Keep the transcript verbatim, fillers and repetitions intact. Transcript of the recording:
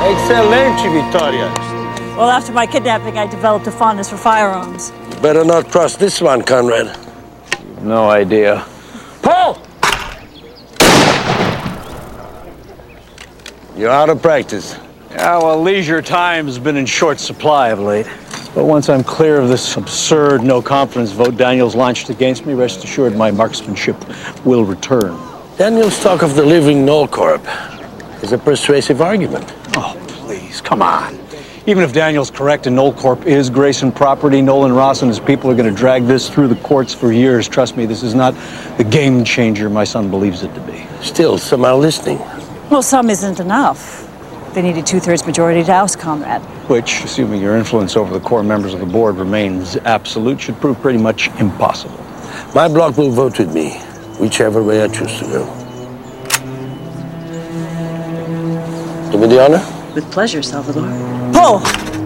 Excelente, Victoria. Well, after my kidnapping, I developed a fondness for firearms. Better not cross this one, Conrad. No idea. Paul! You're out of practice. Yeah, well, leisure time's been in short supply of late. But once I'm clear of this absurd no-confidence vote Daniels launched against me, rest assured my marksmanship will return. Daniel's talk of delivering Nullcorp is a persuasive argument. Oh, please, come on. Even if Daniel's correct and Nullcorp is Grayson property, Nolan Ross and his people are going to drag this through the courts for years. Trust me, this is not the game changer my son believes it to be. Still, some are listening. Well, some isn't enough. They need a two-thirds majority to oust Conrad. Which, assuming your influence over the core members of the board remains absolute, should prove pretty much impossible. My bloc will vote with me, whichever way I choose to go. Do me the honor? With pleasure, Salvador. Pull!